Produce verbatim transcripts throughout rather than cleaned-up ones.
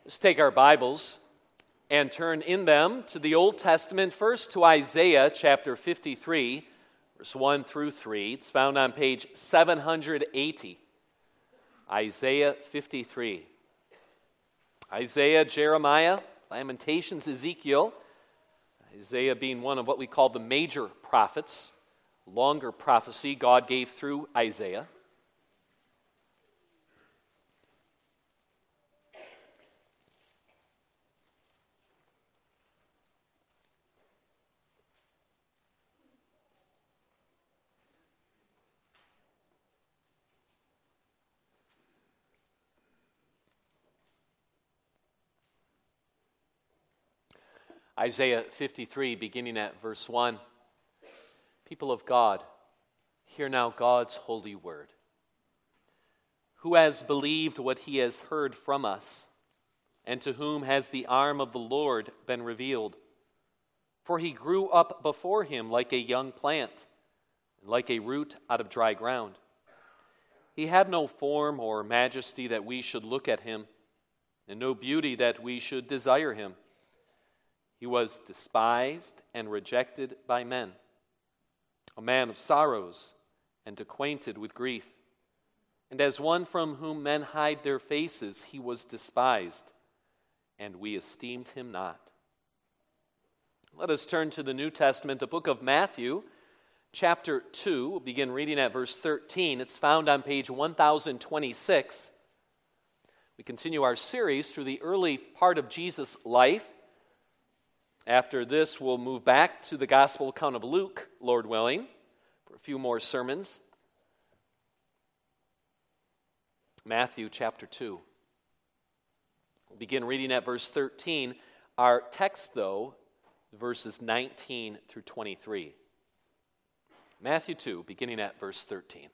Let's take our Bibles and turn in them to the Old Testament, first to Isaiah chapter fifty-three, verse one through three. It's found on page seven hundred eighty. Isaiah fifty-three. Isaiah, Jeremiah, Lamentations, Ezekiel. Isaiah being one of what we call the major prophets, longer prophecy God gave through Isaiah. Isaiah fifty-three, beginning at verse one. People of God, hear now God's holy word. Who has believed what he has heard from us, and to whom has the arm of the Lord been revealed? For he grew up before him like a young plant, and like a root out of dry ground. He had no form or majesty that we should look at him, and no beauty that we should desire him. He was despised and rejected by men, a man of sorrows and acquainted with grief. And as one from whom men hide their faces, he was despised, and we esteemed him not. Let us turn to the New Testament, the book of Matthew, chapter two. We'll begin reading at verse thirteen. It's found on page one thousand twenty-six. We continue our series through the early part of Jesus' life. After this, we'll move back to the Gospel account of Luke, Lord willing, for a few more sermons. Matthew chapter two. We'll begin reading at verse thirteen. Our text, though, verses nineteen through twenty-three. Matthew two, beginning at verse thirteen.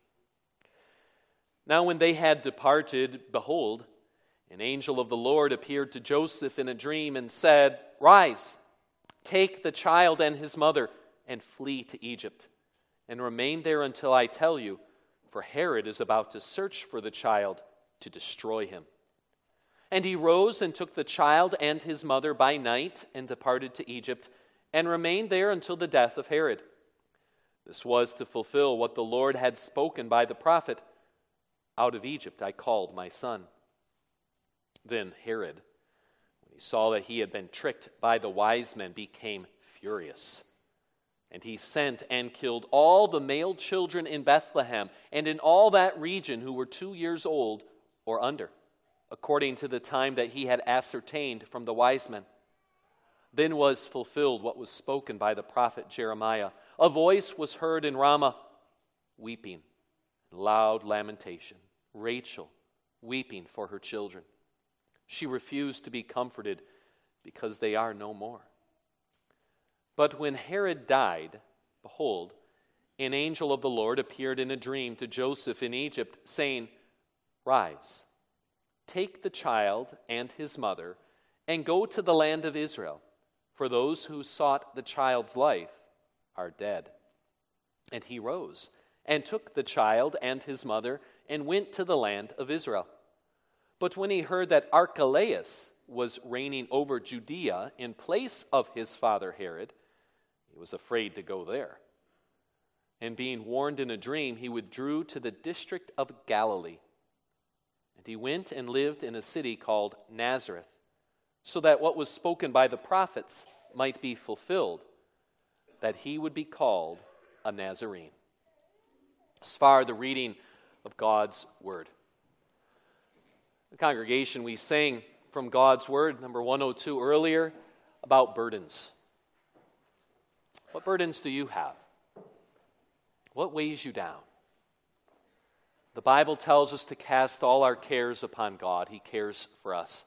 Now when they had departed, behold, an angel of the Lord appeared to Joseph in a dream and said, "Rise, take the child and his mother, and flee to Egypt, and remain there until I tell you, for Herod is about to search for the child to destroy him." And he rose and took the child and his mother by night, and departed to Egypt, and remained there until the death of Herod. This was to fulfill what the Lord had spoken by the prophet, "Out of Egypt I called my son." Then Herod, he saw that he had been tricked by the wise men, became furious. And he sent and killed all the male children in Bethlehem and in all that region who were two years old or under, according to the time that he had ascertained from the wise men. Then was fulfilled what was spoken by the prophet Jeremiah. A voice was heard in Ramah, weeping, loud lamentation. Rachel weeping for her children. She refused to be comforted because they are no more. But when Herod died, behold, an angel of the Lord appeared in a dream to Joseph in Egypt, saying, "Rise, take the child and his mother, and go to the land of Israel, for those who sought the child's life are dead." And he rose and took the child and his mother and went to the land of Israel. But when he heard that Archelaus was reigning over Judea in place of his father Herod, he was afraid to go there. And being warned in a dream, he withdrew to the district of Galilee. And he went and lived in a city called Nazareth, so that what was spoken by the prophets might be fulfilled, that he would be called a Nazarene. As far the reading of God's word. The congregation, we sang from God's word, number one oh two earlier, about burdens. What burdens do you have? What weighs you down? The Bible tells us to cast all our cares upon God. He cares for us.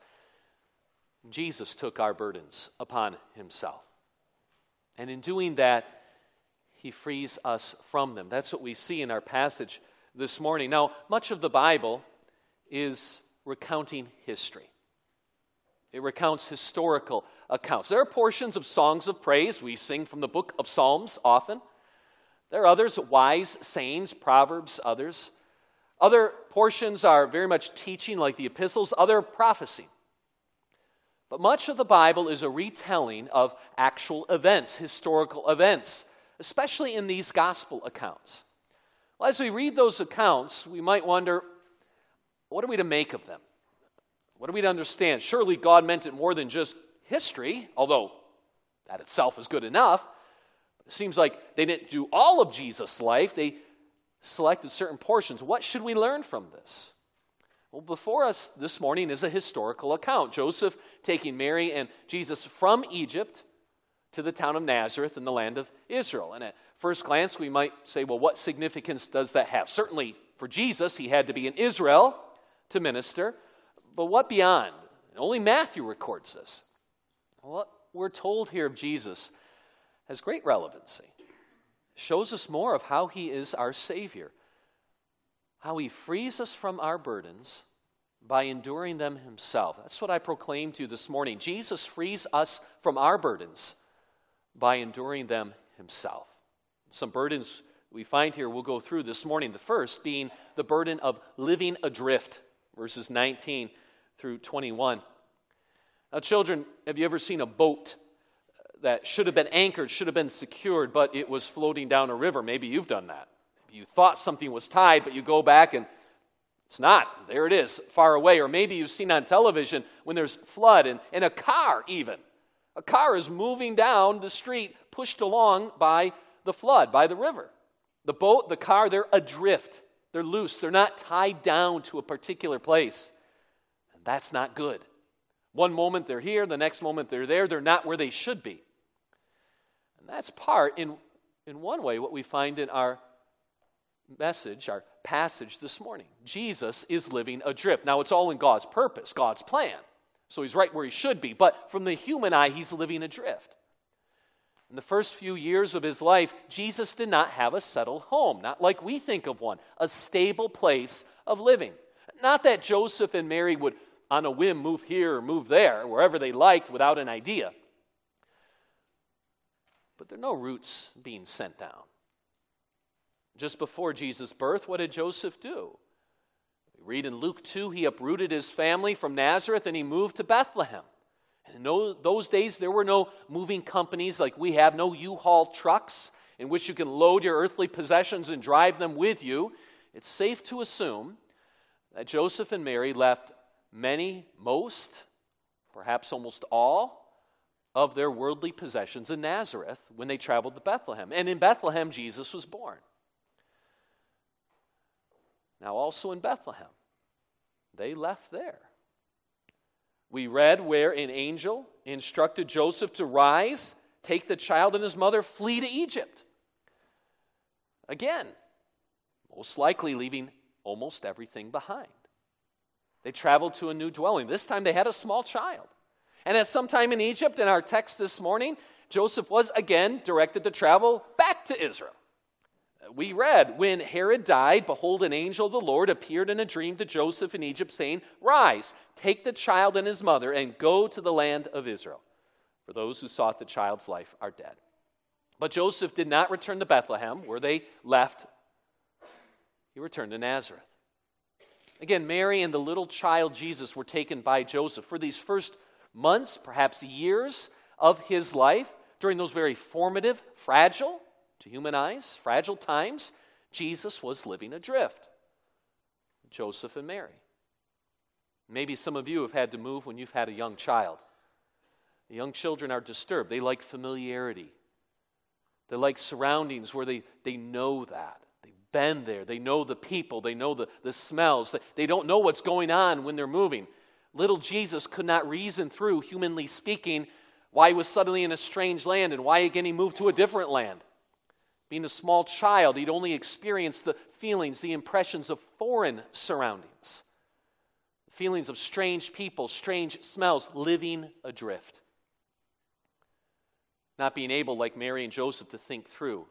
Jesus took our burdens upon himself. And in doing that, he frees us from them. That's what we see in our passage this morning. Now, much of the Bible is recounting history. It recounts historical accounts. There are portions of songs of praise we sing from the book of Psalms often. There are others, wise sayings, proverbs, others. Other portions are very much teaching, like the epistles, other prophecy. But much of the Bible is a retelling of actual events, historical events, especially in these gospel accounts. Well, as we read those accounts, we might wonder, what are we to make of them? What are we to understand? Surely God meant it more than just history, although that itself is good enough. It seems like they didn't do all of Jesus' life. They selected certain portions. What should we learn from this? Well, before us this morning is a historical account. Joseph taking Mary and Jesus from Egypt to the town of Nazareth in the land of Israel. And at first glance, we might say, well, what significance does that have? Certainly for Jesus, he had to be in Israel to minister. But what beyond? Only Matthew records this. What we're told here of Jesus has great relevancy. It shows us more of how he is our Savior, how he frees us from our burdens by enduring them himself. That's what I proclaimed to you this morning. Jesus frees us from our burdens by enduring them himself. Some burdens we find here we'll go through this morning. The first being the burden of living adrift, verses nineteen through twenty-one. Now, children, have you ever seen a boat that should have been anchored, should have been secured, but it was floating down a river? Maybe you've done that. You thought something was tied, but you go back and it's not. There it is, far away. Or maybe you've seen on television when there's flood and, and a car even. A car is moving down the street, pushed along by the flood, by the river. The boat, the car, they're adrift. They're loose. They're not tied down to a particular place. And that's not good. One moment they're here, the next moment they're there. They're not where they should be. And that's part, in, in one way, what we find in our message, our passage this morning. Jesus is living adrift. Now, it's all in God's purpose, God's plan. So he's right where he should be. But from the human eye, he's living adrift. In the first few years of his life, Jesus did not have a settled home, not like we think of one, a stable place of living. Not that Joseph and Mary would, on a whim, move here or move there, wherever they liked, without an idea. But there are no roots being sent down. Just before Jesus' birth, what did Joseph do? We read in Luke two, he uprooted his family from Nazareth and he moved to Bethlehem. And in those days, there were no moving companies like we have, no U-Haul trucks in which you can load your earthly possessions and drive them with you. It's safe to assume that Joseph and Mary left many, most, perhaps almost all of their worldly possessions in Nazareth when they traveled to Bethlehem. And in Bethlehem, Jesus was born. Now, also in Bethlehem, they left there. We read where an angel instructed Joseph to rise, take the child and his mother, flee to Egypt. Again, most likely leaving almost everything behind. They traveled to a new dwelling. This time they had a small child. And at some time in Egypt, in our text this morning, Joseph was again directed to travel back to Israel. We read, when Herod died, behold, an angel of the Lord appeared in a dream to Joseph in Egypt, saying, rise, take the child and his mother, and go to the land of Israel. For those who sought the child's life are dead. But Joseph did not return to Bethlehem, where they left. He returned to Nazareth. Again, Mary and the little child Jesus were taken by Joseph for these first months, perhaps years of his life, during those very formative, fragile, to human eyes, fragile times. Jesus was living adrift. Joseph and Mary. Maybe some of you have had to move when you've had a young child. The young children are disturbed. They like familiarity. They like surroundings where they, they know that. They've been there. They know the people. They know the, the smells. They, they don't know what's going on when they're moving. Little Jesus could not reason through, humanly speaking, why he was suddenly in a strange land and why again he moved to a different land. Being a small child, he'd only experienced the feelings, the impressions of foreign surroundings. Feelings of strange people, strange smells, living adrift. Not being able, like Mary and Joseph, to think through.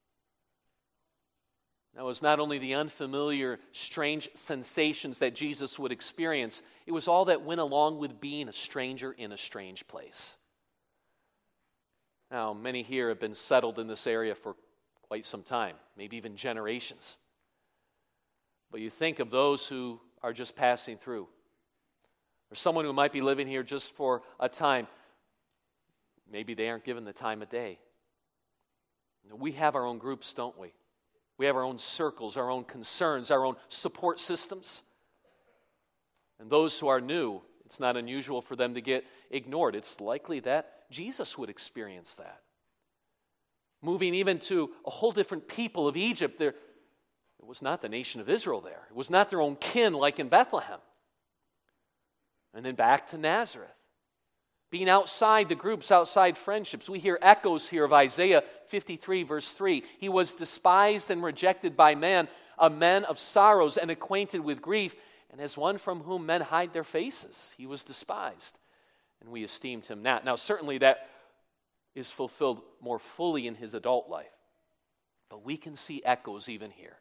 That was not only the unfamiliar, strange sensations that Jesus would experience, it was all that went along with being a stranger in a strange place. Now, many here have been settled in this area for quite some time, maybe even generations. But you think of those who are just passing through. Or someone who might be living here just for a time. Maybe they aren't given the time of day. We have our own groups, don't we? We have our own circles, our own concerns, our own support systems. And those who are new, it's not unusual for them to get ignored. It's likely that Jesus would experience that. Moving even to a whole different people of Egypt, there, it was not the nation of Israel there. It was not their own kin like in Bethlehem. And then back to Nazareth. Being outside the groups, outside friendships. We hear echoes here of Isaiah fifty-three, verse three. He was despised and rejected by man, a man of sorrows and acquainted with grief, and as one from whom men hide their faces. He was despised, and we esteemed him not. Now, certainly that is fulfilled more fully in his adult life. But we can see echoes even here.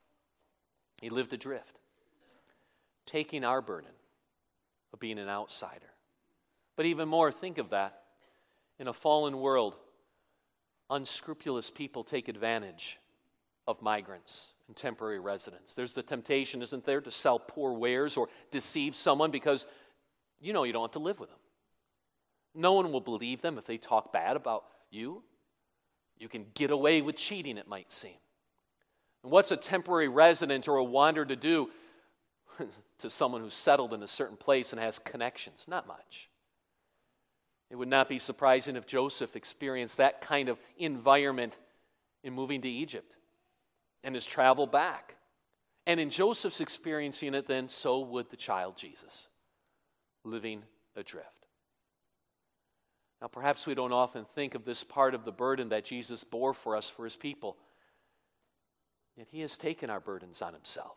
He lived adrift, taking our burden of being an outsider. But even more, think of that. In a fallen world, unscrupulous people take advantage of migrants and temporary residents. There's the temptation, isn't there, to sell poor wares or deceive someone because you know you don't have to live with them. No one will believe them if they talk bad about you. You can get away with cheating, it might seem. And what's a temporary resident or a wanderer to do to someone who's settled in a certain place and has connections? Not much. It would not be surprising if Joseph experienced that kind of environment in moving to Egypt and his travel back. And in Joseph's experiencing it, then so would the child Jesus, living adrift. Now, perhaps we don't often think of this part of the burden that Jesus bore for us, for his people. Yet he has taken our burdens on himself.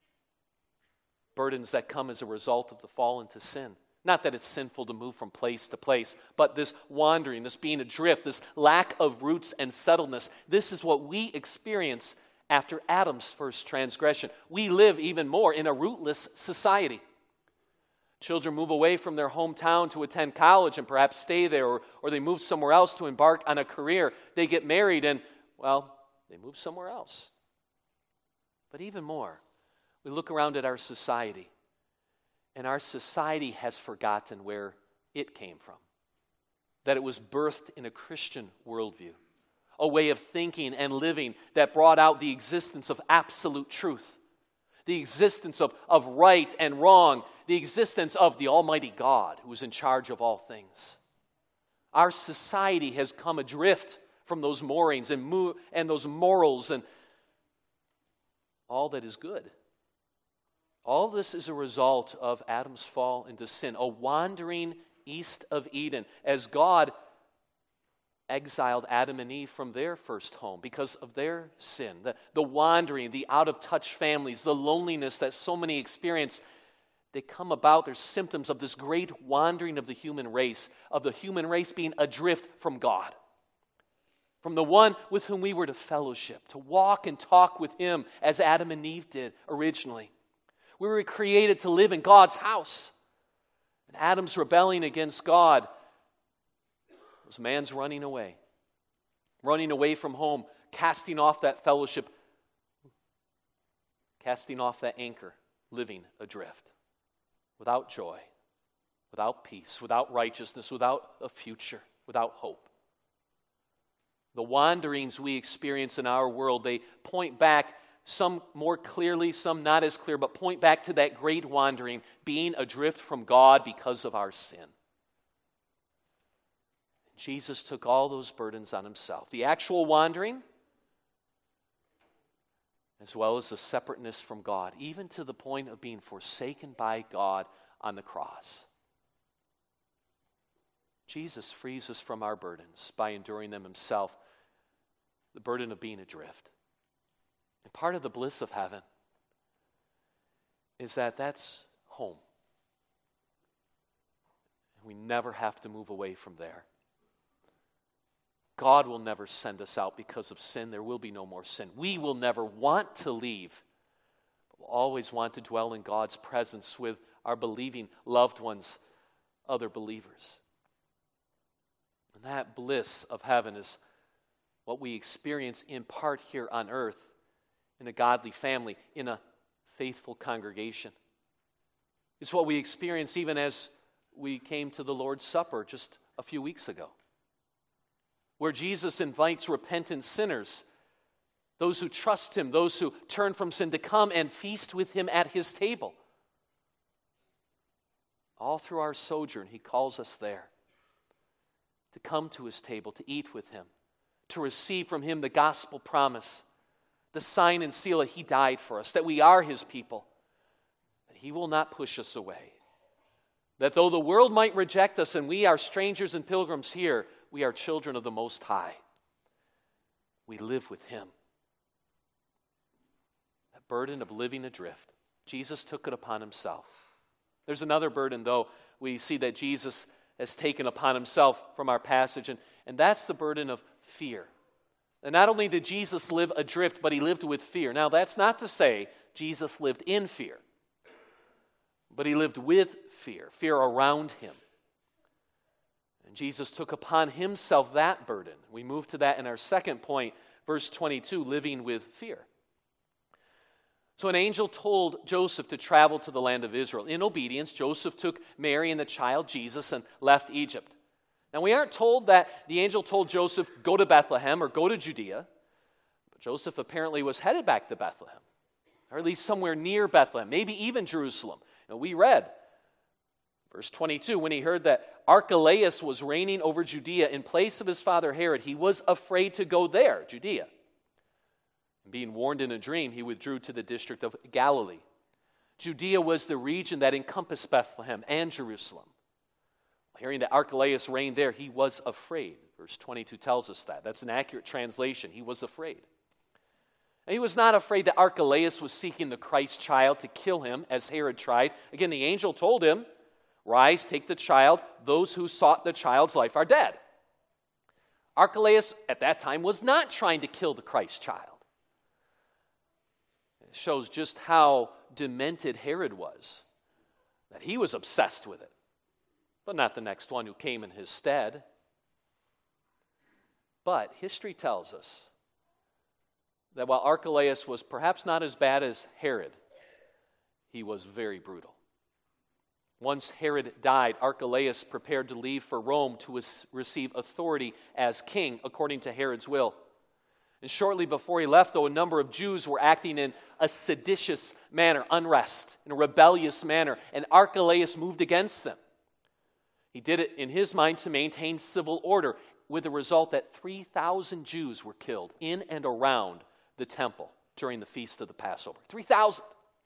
Burdens that come as a result of the fall into sin. Not that it's sinful to move from place to place, but this wandering, this being adrift, this lack of roots and settledness, this is what we experience after Adam's first transgression. We live even more in a rootless society. Children move away from their hometown to attend college and perhaps stay there, or, or they move somewhere else to embark on a career. They get married and, well, they move somewhere else. But even more, we look around at our society, and our society has forgotten where it came from. That it was birthed in a Christian worldview, a way of thinking and living that brought out the existence of absolute truth, the existence of, of right and wrong, the existence of the Almighty God who is in charge of all things. Our society has come adrift from those moorings and, mo- and those morals and all that is good. All this is a result of Adam's fall into sin, a wandering east of Eden, as God exiled Adam and Eve from their first home because of their sin. The, the wandering, the out-of-touch families, the loneliness that so many experience, they come about, they're symptoms of this great wandering of the human race, of the human race being adrift from God, from the one with whom we were to fellowship, to walk and talk with him as Adam and Eve did originally. We were created to live in God's house. And Adam's rebelling against God was man's running away. Running away from home, casting off that fellowship, casting off that anchor, living adrift. Without joy, without peace, without righteousness, without a future, without hope. The wanderings we experience in our world, they point back, some more clearly, some not as clear, but point back to that great wandering, being adrift from God because of our sin. Jesus took all those burdens on himself. The actual wandering, as well as the separateness from God, even to the point of being forsaken by God on the cross. Jesus frees us from our burdens by enduring them himself, the burden of being adrift. And part of the bliss of heaven is that that's home. We never have to move away from there. God will never send us out because of sin. There will be no more sin. We will never want to leave, but we'll always want to dwell in God's presence with our believing loved ones, other believers. And that bliss of heaven is what we experience in part here on earth, in a godly family, in a faithful congregation. It's what we experience even as we came to the Lord's Supper just a few weeks ago, where Jesus invites repentant sinners, those who trust him, those who turn from sin, to come and feast with him at his table. All through our sojourn, he calls us there to come to his table, to eat with him, to receive from him the gospel promise, the sign and seal that he died for us, that we are his people, that he will not push us away, that though the world might reject us and we are strangers and pilgrims here, we are children of the Most High. We live with him. That burden of living adrift, Jesus took it upon himself. There's another burden, though, we see that Jesus has taken upon himself from our passage, and, and that's the burden of fear. And not only did Jesus live adrift, but he lived with fear. Now, that's not to say Jesus lived in fear, but he lived with fear, fear around him. And Jesus took upon himself that burden. We move to that in our second point, verse twenty-two, living with fear. So an angel told Joseph to travel to the land of Israel. In obedience, Joseph took Mary and the child Jesus and left Egypt. Now, we aren't told that the angel told Joseph, go to Bethlehem or go to Judea. But Joseph apparently was headed back to Bethlehem, or at least somewhere near Bethlehem, maybe even Jerusalem. And we read, verse twenty-two, when he heard that Archelaus was reigning over Judea in place of his father Herod, he was afraid to go there, Judea. Being warned in a dream, he withdrew to the district of Galilee. Judea was the region that encompassed Bethlehem and Jerusalem. Hearing that Archelaus reigned there, he was afraid. Verse twenty-two tells us that. That's an accurate translation. He was afraid. And he was not afraid that Archelaus was seeking the Christ child to kill him, as Herod tried. Again, the angel told him, rise, take the child. Those who sought the child's life are dead. Archelaus, at that time, was not trying to kill the Christ child. It shows just how demented Herod was, that he was obsessed with it, but not the next one who came in his stead. But history tells us that while Archelaus was perhaps not as bad as Herod, he was very brutal. Once Herod died, Archelaus prepared to leave for Rome to receive authority as king according to Herod's will. And shortly before he left, though, a number of Jews were acting in a seditious manner, unrest, in a rebellious manner, and Archelaus moved against them. He did it in his mind to maintain civil order, with the result that three thousand Jews were killed in and around the temple during the feast of the Passover. three thousand!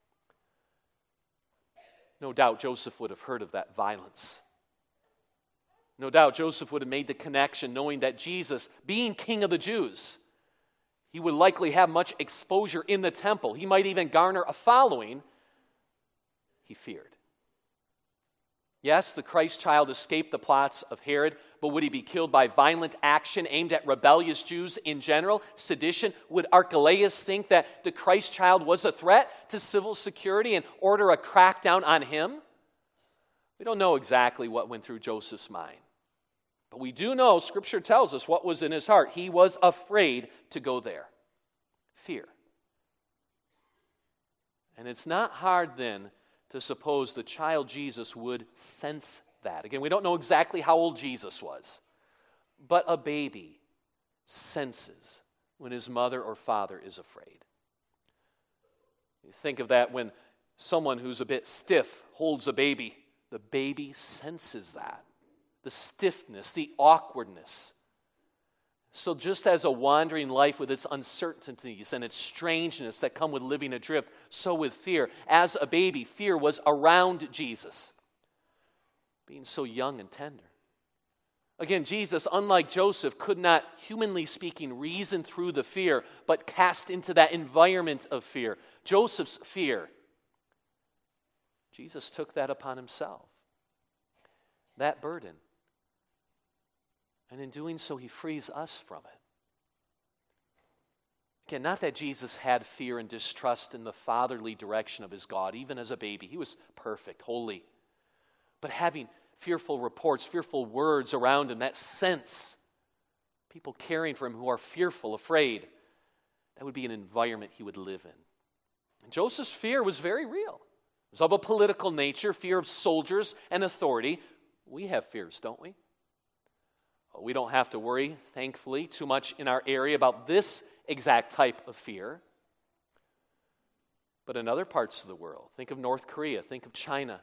No doubt Joseph would have heard of that violence. No doubt Joseph would have made the connection, knowing that Jesus, being king of the Jews, he would likely have much exposure in the temple. He might even garner a following. He feared. Yes, the Christ child escaped the plots of Herod, but would he be killed by violent action aimed at rebellious Jews in general? Sedition? Would Archelaus think that the Christ child was a threat to civil security and order a crackdown on him? We don't know exactly what went through Joseph's mind. But we do know, Scripture tells us what was in his heart. He was afraid to go there. Fear. And it's not hard then to suppose the child Jesus would sense that. Again, we don't know exactly how old Jesus was, but a baby senses when his mother or father is afraid. You think of that when someone who's a bit stiff holds a baby. The baby senses that. The stiffness, the awkwardness. So just as a wandering life with its uncertainties and its strangeness that come with living adrift, so with fear. As a baby, fear was around Jesus, being so young and tender. Again, Jesus, unlike Joseph, could not, humanly speaking, reason through the fear, but cast into that environment of fear. Joseph's fear, Jesus took that upon himself, that burden. And in doing so, he frees us from it. Again, not that Jesus had fear and distrust in the fatherly direction of his God, even as a baby. He was perfect, holy. But having fearful reports, fearful words around him, that sense, people caring for him who are fearful, afraid, that would be an environment he would live in. And Joseph's fear was very real. It's of a political nature, fear of soldiers and authority. We have fears, don't we? We don't have to worry, thankfully, too much in our area about this exact type of fear. But in other parts of the world, think of North Korea, think of China,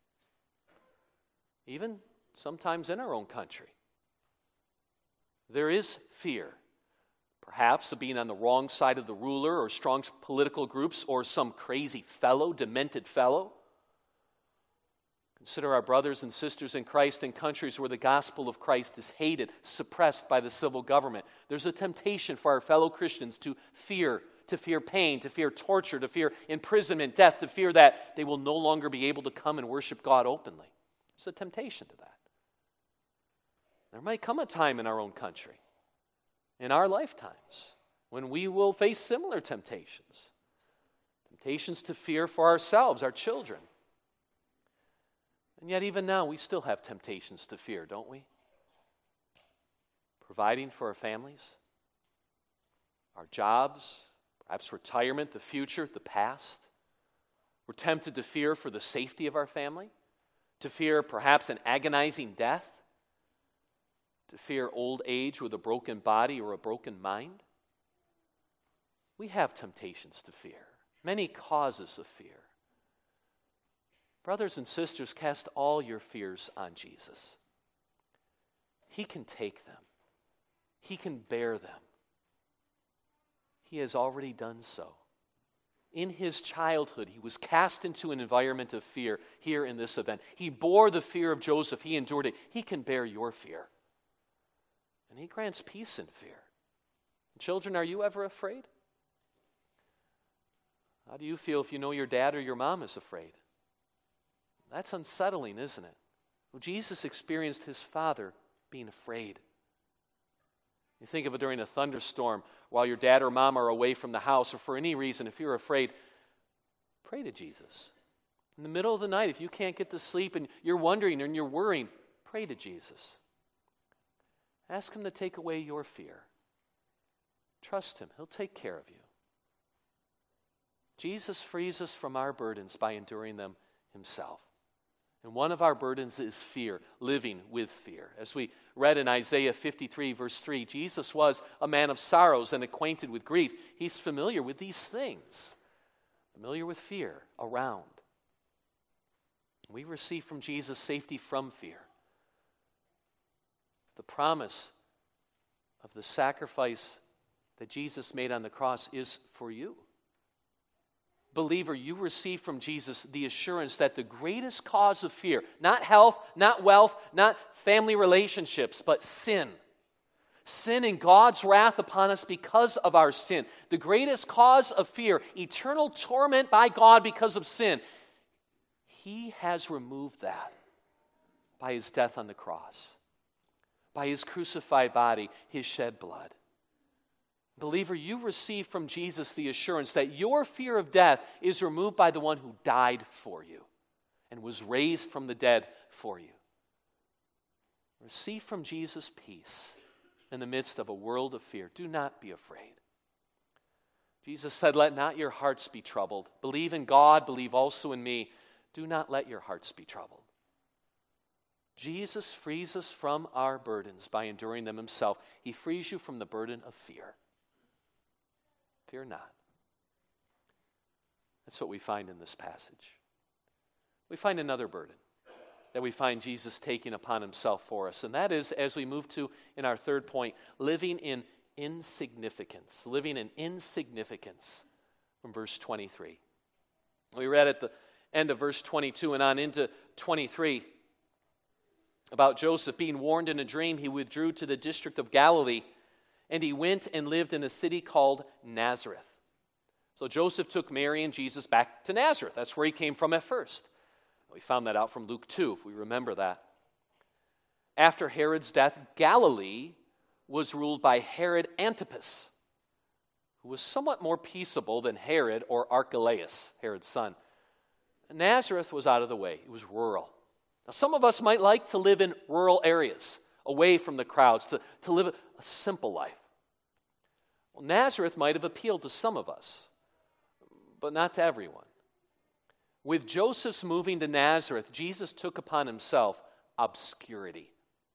even sometimes in our own country, there is fear. Perhaps of being on the wrong side of the ruler or strong political groups or some crazy fellow, demented fellow. Consider our brothers and sisters in Christ in countries where the gospel of Christ is hated, suppressed by the civil government. There's a temptation for our fellow Christians to fear, to fear pain, to fear torture, to fear imprisonment, death, to fear that they will no longer be able to come and worship God openly. There's a temptation to that. There might come a time in our own country, in our lifetimes, when we will face similar temptations. Temptations to fear for ourselves, our children. And yet even now, we still have temptations to fear, don't we? Providing for our families, our jobs, perhaps retirement, the future, the past. We're tempted to fear for the safety of our family, to fear perhaps an agonizing death, to fear old age with a broken body or a broken mind. We have temptations to fear, many causes of fear. Brothers and sisters, cast all your fears on Jesus. He can take them. He can bear them. He has already done so. In his childhood, he was cast into an environment of fear here in this event. He bore the fear of Joseph. He endured it. He can bear your fear. And he grants peace in fear. Children, are you ever afraid? How do you feel if you know your dad or your mom is afraid? That's unsettling, isn't it? Well, Jesus experienced his father being afraid. You think of it during a thunderstorm while your dad or mom are away from the house, or for any reason, if you're afraid, pray to Jesus. In the middle of the night, if you can't get to sleep and you're wondering and you're worrying, pray to Jesus. Ask him to take away your fear. Trust him. He'll take care of you. Jesus frees us from our burdens by enduring them himself. And one of our burdens is fear, living with fear. As we read in Isaiah fifty-three, verse three, Jesus was a man of sorrows and acquainted with grief. He's familiar with these things, familiar with fear around. We receive from Jesus safety from fear. The promise of the sacrifice that Jesus made on the cross is for you. Believer, you receive from Jesus the assurance that the greatest cause of fear, not health, not wealth, not family relationships, but sin. Sin and God's wrath upon us because of our sin. The greatest cause of fear, eternal torment by God because of sin. He has removed that by his death on the cross, by his crucified body, his shed blood. Believer, you receive from Jesus the assurance that your fear of death is removed by the one who died for you and was raised from the dead for you. Receive from Jesus peace in the midst of a world of fear. Do not be afraid. Jesus said, "Let not your hearts be troubled. Believe in God, believe also in me. Do not let your hearts be troubled." Jesus frees us from our burdens by enduring them himself. He frees you from the burden of fear. Fear not. That's what we find in this passage. We find another burden that we find Jesus taking upon himself for us, and that is, as we move to, in our third point, living in insignificance. Living in insignificance from verse twenty-three. We read at the end of verse twenty-two and on into twenty-three about Joseph being warned in a dream. He withdrew to the district of Galilee, and he went and lived in a city called Nazareth. So Joseph took Mary and Jesus back to Nazareth. That's where he came from at first. We found that out from Luke two, if we remember that. After Herod's death, Galilee was ruled by Herod Antipas, who was somewhat more peaceable than Herod or Archelaus, Herod's son. Nazareth was out of the way. It was rural. Now, some of us might like to live in rural areas, away from the crowds, to, to live a simple life. Well, Nazareth might have appealed to some of us, but not to everyone. With Joseph's moving to Nazareth, Jesus took upon himself obscurity.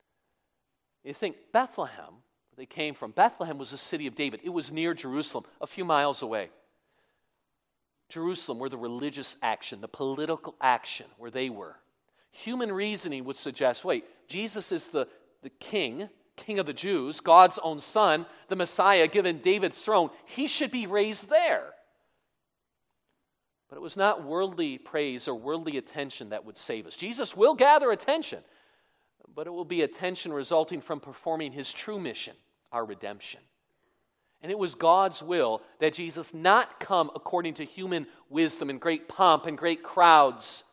You think Bethlehem, where they came from, Bethlehem was a city of David. It was near Jerusalem, a few miles away. Jerusalem, where the religious action, the political action, where they were. Human reasoning would suggest, wait, Jesus is the, the king, king of the Jews, God's own son, the Messiah given David's throne. He should be raised there. But it was not worldly praise or worldly attention that would save us. Jesus will gather attention, but it will be attention resulting from performing his true mission, our redemption. And it was God's will that Jesus not come according to human wisdom and great pomp and great crowds.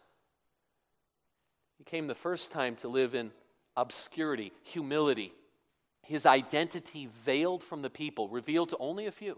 He came the first time to live in obscurity, humility, his identity veiled from the people, revealed to only a few.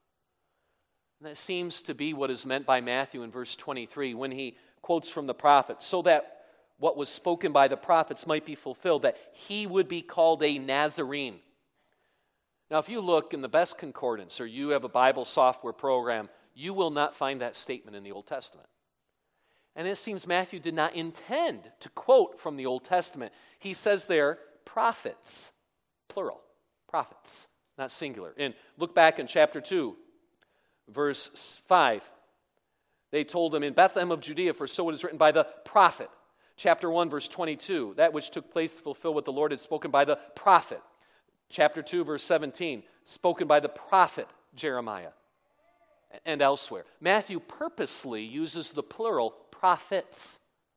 And that seems to be what is meant by Matthew in verse twenty-three when he quotes from the prophets, so that what was spoken by the prophets might be fulfilled, that he would be called a Nazarene. Now, if you look in the best concordance or you have a Bible software program, you will not find that statement in the Old Testament. And it seems Matthew did not intend to quote from the Old Testament. He says there, prophets, plural, prophets, not singular. And look back in chapter two, verse five. They told him, in Bethlehem of Judea, for so it is written by the prophet. Chapter one, verse twenty-two, that which took place to fulfill what the Lord had spoken by the prophet. Chapter two, verse seventeen, spoken by the prophet Jeremiah, and elsewhere. Matthew purposely uses the plural, prophets.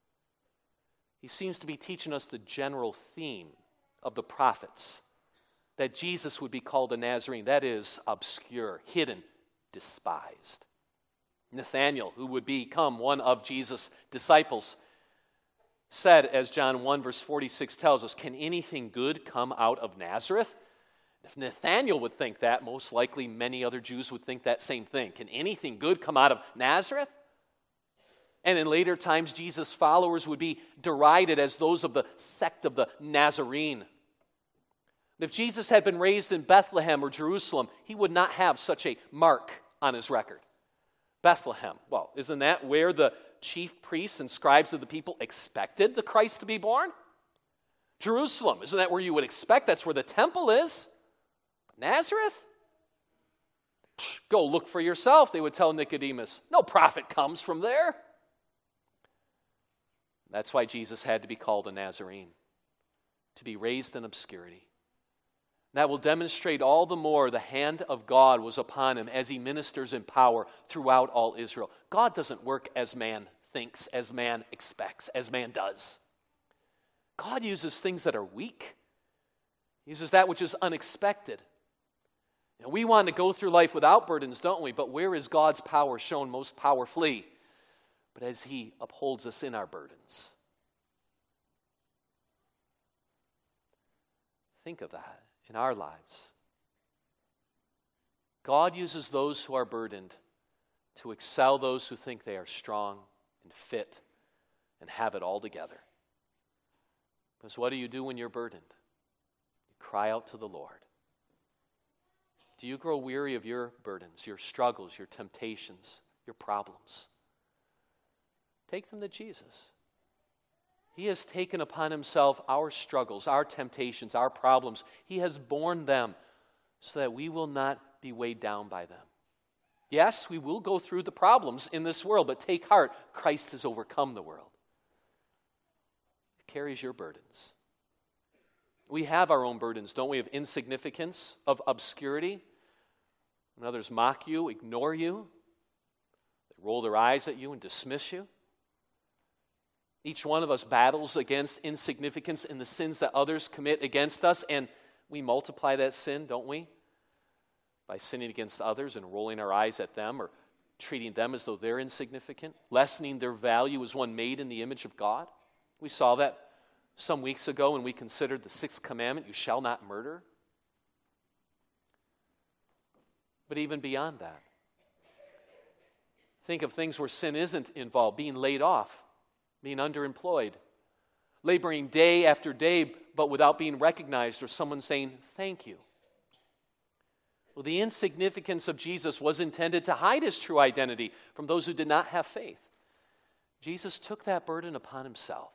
He seems to be teaching us the general theme of the prophets, that Jesus would be called a Nazarene, that is, obscure, hidden, despised. Nathanael, who would become one of Jesus' disciples, said, as John one, verse forty-six tells us, can anything good come out of Nazareth? If Nathanael would think that, most likely many other Jews would think that same thing. Can anything good come out of Nazareth? And in later times, Jesus' followers would be derided as those of the sect of the Nazarene. If Jesus had been raised in Bethlehem or Jerusalem, he would not have such a mark on his record. Bethlehem, well, isn't that where the chief priests and scribes of the people expected the Christ to be born? Jerusalem, isn't that where you would expect? That's where the temple is. Nazareth? Go look for yourself, they would tell Nicodemus. No prophet comes from there. That's why Jesus had to be called a Nazarene, to be raised in obscurity. That will demonstrate all the more the hand of God was upon him as he ministers in power throughout all Israel. God doesn't work as man thinks, as man expects, as man does. God uses things that are weak. He uses that which is unexpected. And we want to go through life without burdens, don't we? But where is God's power shown most powerfully? But as he upholds us in our burdens. Think of that in our lives. God uses those who are burdened to excel those who think they are strong and fit and have it all together. Because what do you do when you're burdened? You cry out to the Lord. Do you grow weary of your burdens, your struggles, your temptations, your problems? Take them to Jesus. He has taken upon himself our struggles, our temptations, our problems. He has borne them so that we will not be weighed down by them. Yes, we will go through the problems in this world, but take heart, Christ has overcome the world. He carries your burdens. We have our own burdens, don't we, of insignificance, of obscurity. When others mock you, ignore you, they roll their eyes at you and dismiss you. Each one of us battles against insignificance in the sins that others commit against us, and we multiply that sin, don't we? By sinning against others and rolling our eyes at them or treating them as though they're insignificant, lessening their value as one made in the image of God. We saw that some weeks ago when we considered the sixth commandment, you shall not murder. But even beyond that, think of things where sin isn't involved, being laid off, being underemployed, laboring day after day, but without being recognized or someone saying, thank you. Well, the insignificance of Jesus was intended to hide his true identity from those who did not have faith. Jesus took that burden upon himself.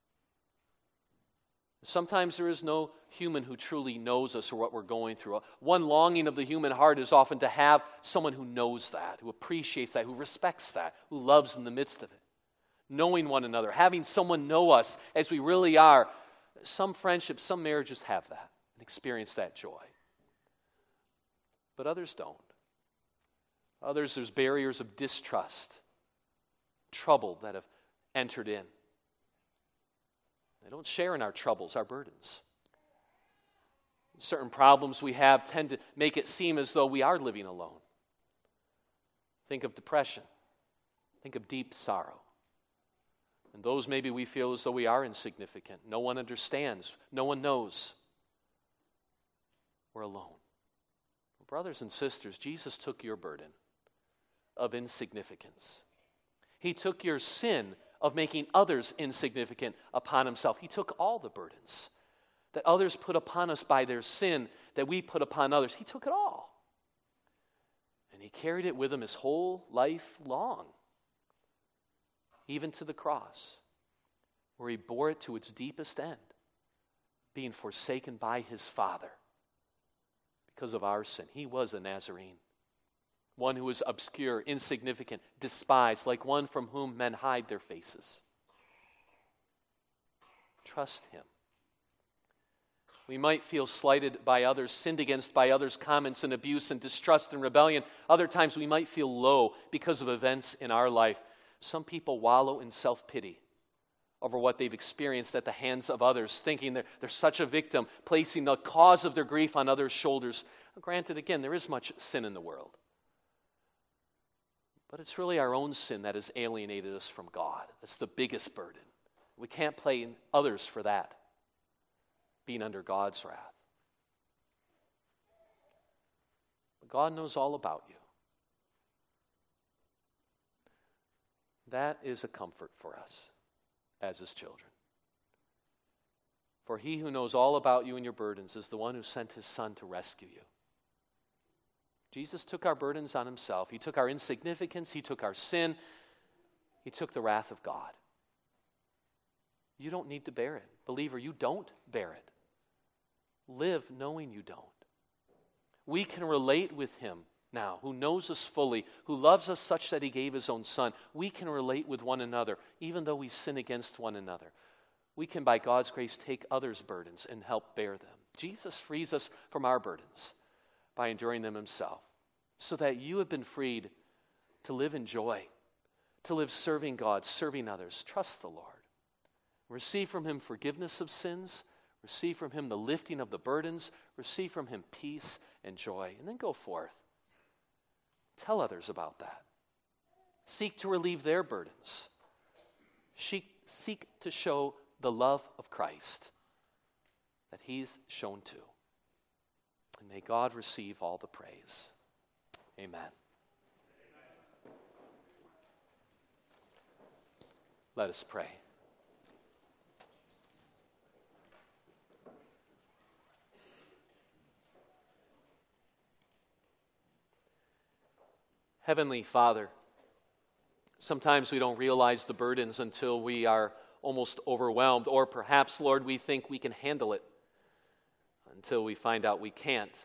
Sometimes there is no human who truly knows us or what we're going through. One longing of the human heart is often to have someone who knows that, who appreciates that, who respects that, who loves in the midst of it. Knowing one another, having someone know us as we really are. Some friendships, some marriages have that and experience that joy. But others don't. Others, there's barriers of distrust, trouble that have entered in. They don't share in our troubles, our burdens. Certain problems we have tend to make it seem as though we are living alone. Think of depression. Think of deep sorrow. And those maybe we feel as though we are insignificant. No one understands. No one knows. We're alone. Brothers and sisters, Jesus took your burden of insignificance. He took your sin of making others insignificant upon himself. He took all the burdens that others put upon us by their sin, that we put upon others. He took it all. And he carried it with him his whole life long, even to the cross, where he bore it to its deepest end, being forsaken by his Father because of our sin. He was a Nazarene, one who was obscure, insignificant, despised, like one from whom men hide their faces. Trust him. We might feel slighted by others, sinned against by others, comments and abuse and distrust and rebellion. Other times we might feel low because of events in our life. Some people wallow in self-pity over what they've experienced at the hands of others, thinking they're, they're such a victim, placing the cause of their grief on others' shoulders. Granted, again, there is much sin in the world. But it's really our own sin that has alienated us from God. That's the biggest burden. We can't blame others for that, being under God's wrath. But God knows all about you. That is a comfort for us as his children. For he who knows all about you and your burdens is the one who sent his Son to rescue you. Jesus took our burdens on himself. He took our insignificance. He took our sin. He took the wrath of God. You don't need to bear it. Believer, you don't bear it. Live knowing you don't. We can relate with him now, who knows us fully, who loves us such that he gave his own Son. We can relate with one another, even though we sin against one another. We can, by God's grace, take others' burdens and help bear them. Jesus frees us from our burdens by enduring them himself, so that you have been freed to live in joy, to live serving God, serving others. Trust the Lord. Receive from him forgiveness of sins. Receive from him the lifting of the burdens. Receive from him peace and joy. And then go forth. Tell others about that. Seek to relieve their burdens. Seek, seek to show the love of Christ that he's shown to. And may God receive all the praise. Amen. Let us pray. Heavenly Father, sometimes we don't realize the burdens until we are almost overwhelmed, or perhaps, Lord, we think we can handle it until we find out we can't.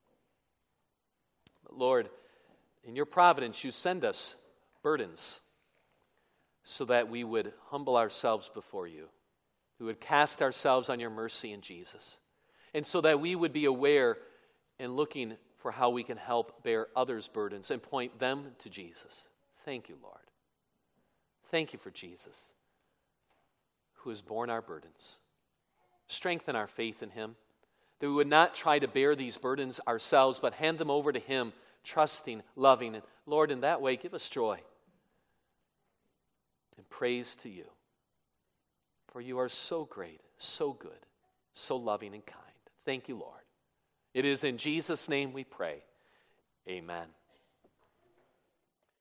But Lord, in your providence, you send us burdens so that we would humble ourselves before you. We would cast ourselves on your mercy in Jesus. And so that we would be aware and looking for how we can help bear others' burdens and point them to Jesus. Thank you, Lord. Thank you for Jesus, who has borne our burdens. Strengthen our faith in him, that we would not try to bear these burdens ourselves, but hand them over to him, trusting, loving. And Lord, in that way, give us joy and praise to you. For you are so great, so good, so loving and kind. Thank you, Lord. It is in Jesus' name we pray. Amen.